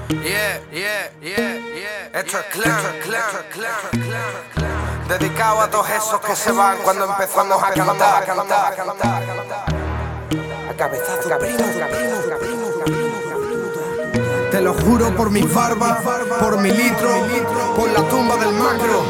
Esto es clan. Dedicado a todos esos que se van cuando empezamos a cantar. A cabezazo, te lo juro por mis barbas, por mi litro, por la tumba del macro.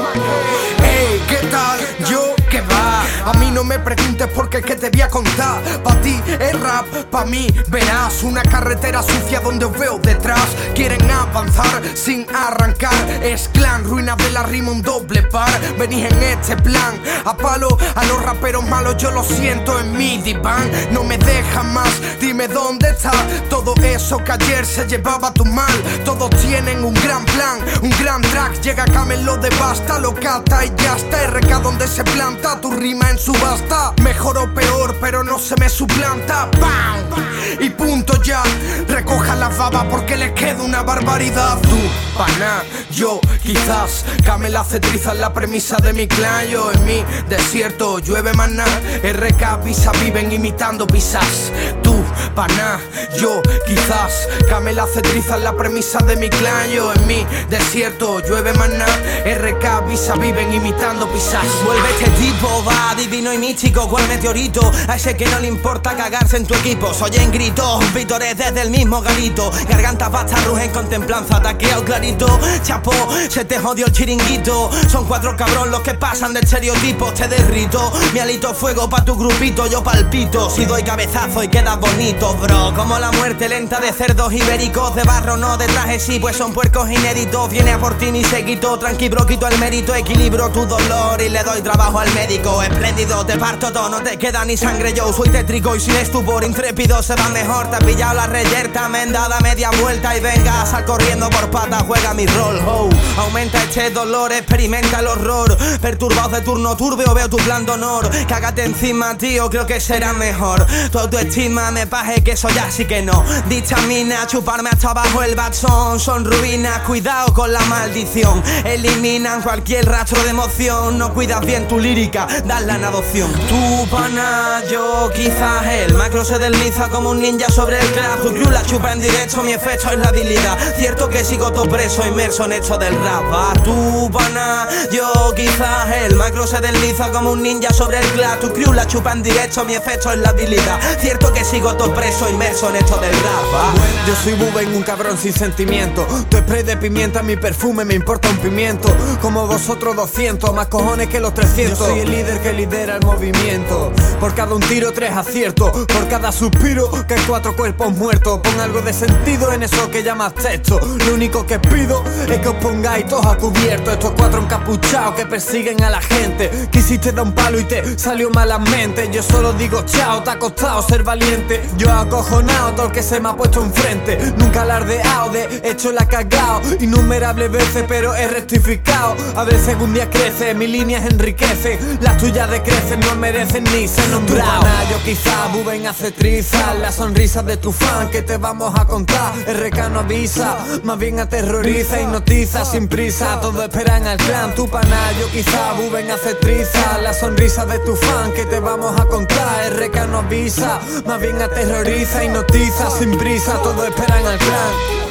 Ey, ¿qué tal? Yo, ¿qué va? A mí no me preguntes porque qué te voy a contar. Pa' ti es rap, pa' mí verás una carretera sucia donde os veo detrás. Quieren avanzar sin arrancar. Es clan, ruinas de la rima, un doble par. Venís en este plan, a palo a los raperos malos, yo lo siento en mi diván. No me dejan más, dime dónde está todo eso que ayer se llevaba tu mal. Todos tienen un gran plan, un gran track. Llega Camel, lo devasta, lo cata y ya está. RK donde se planta tu rima en subasta. Mejor o peor, pero no se me suplanta. ¡Bam! Y punto ya. Recoja la baba porque le queda una barbaridad. Tú, pana, yo, quizás. Camel hace trizas la premisa de mi clan. Yo en mi desierto llueve maná. RK, Visa viven imitando pisas. Tú, pana, yo, quizás. Camel hace trizas la premisa de mi clan. Yo en mi desierto llueve maná. RK, Visa viven imitando pisas. Vuelve este tipo, va divino y místico cual meteorito. A ese que no le importa cagarse en tu equipo. Soy en gritos, vítores desde el mismo garito. Gargantas bastas rugen con templanza, taqueado clarito. Chapo, se te jodió el chiringuito. Son 4 cabrón los que pasan de estereotipos. Te derrito, mi alito fuego pa' tu grupito. Yo palpito, si doy cabezazo y quedas bonito, bro. Como la muerte lenta de cerdos ibéricos. De barro no de traje sí, pues son puercos inéditos. Viene a por ti ni se quitó, tranqui bro, quito el mérito. Equilibro tu dolor y le doy trabajo al médico. Espléndido, te parto todo, no te queda ni sangre. Yo soy tétrico y sin estupor intrépido se va mejor. Te has pillado la reyerta, me han dado media vuelta. Y venga, sal corriendo por patas, juega mi rol, ho. Aumenta este dolor, experimenta el horror. Perturbados de turno turbio, veo tu plan de honor. Cágate encima, tío, creo que será mejor. Tu autoestima me paje que soy así que no. Dictamina, chuparme hasta abajo el bachón. Son ruinas, cuidado con la maldición. Eliminan cualquier rastro de emoción. No cuidas bien tu lírica, dadla en adopción. Tu pana, yo quizás el macro se desliza como un ninja sobre el craft. Tu crew la chupa en directo, mi efecto es la habilidad. Cierto que sigo todo preso, inmerso en esto del rap. A tu pana, yo quizás el macro se desliza como un ninja sobre el craft. Tu crew la chupa en directo, mi efecto es la habilidad. Cierto que sigo todo preso, inmerso en esto del rap. Yo soy Buben, un cabrón sin sentimiento. Tu spray de pimienta, mi perfume me importa un pimiento. Como vosotros 200, más cojones que los 300. Yo soy el líder que lidera el movimiento. Por cada un tiro 3 aciertos. Por cada suspiro que hay 4 cuerpos muertos. Pon algo de sentido en eso que llamas texto. Lo único que pido es que os pongáis todos a cubierto. Estos 4 encapuchados que persiguen a la gente. Quisiste dar un palo y te salió malamente. Yo solo digo chao, te ha costado ser valiente. Yo acojonado todo el que se me ha puesto enfrente. Nunca alardeado de hecho la cagao. Innumerables veces pero he rectificado. A ver si algún día crece, mis líneas enriquecen. Las tuyas decrecen, no merecen ni ser nombrado. Yo quizás Buben hace trizas. Las sonrisas de tu fan que te vamos a contar. RK no avisa, más bien aterroriza. Hipnotiza sin prisa, todos esperan al clan. Tu pana, yo quizás Buben hace trizas. Las sonrisas de tu fan que te vamos a contar. RK no avisa, más bien aterroriza. Hipnotiza sin prisa, todos esperan al clan.